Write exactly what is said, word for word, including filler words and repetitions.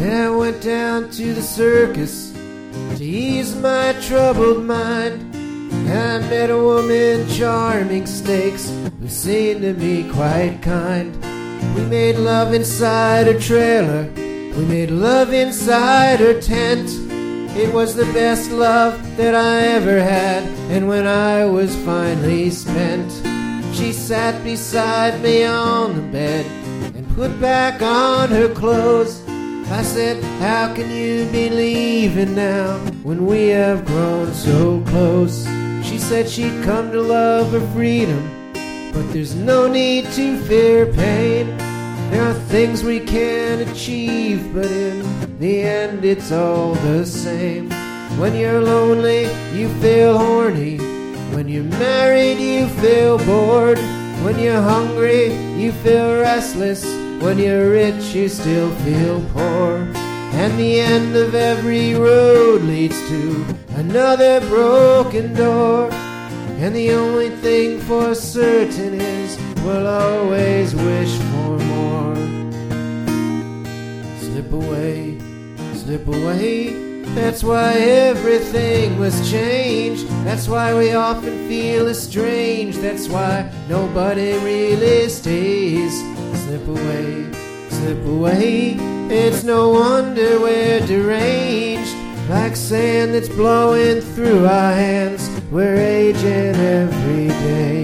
And I went down to the circus to ease my troubled mind. And I met a woman charming snakes who seemed to me quite kind. We made love inside her trailer, we made love inside her tent. It was the best love that I ever had, and when I was finally spent, she sat beside me on the bed and put back on her clothes. I said, how can you be leaving now when we have grown so close? She said she'd come to love her freedom, but there's no need to fear pain. There are things we can achieve, but in the end it's all the same. When you're lonely, you feel horny. When you're married, you feel bored. When you're hungry, you feel restless. When you're rich, you still feel poor. And the end of every road leads to another broken door. And the only thing for certain is we'll always wish for more. Slip away, slip away. That's why everything was changed. That's why we often feel estranged. That's why nobody really stays. Slip away, slip away. It's no wonder we're deranged. Like sand that's blowing through our hands, we're aging every day.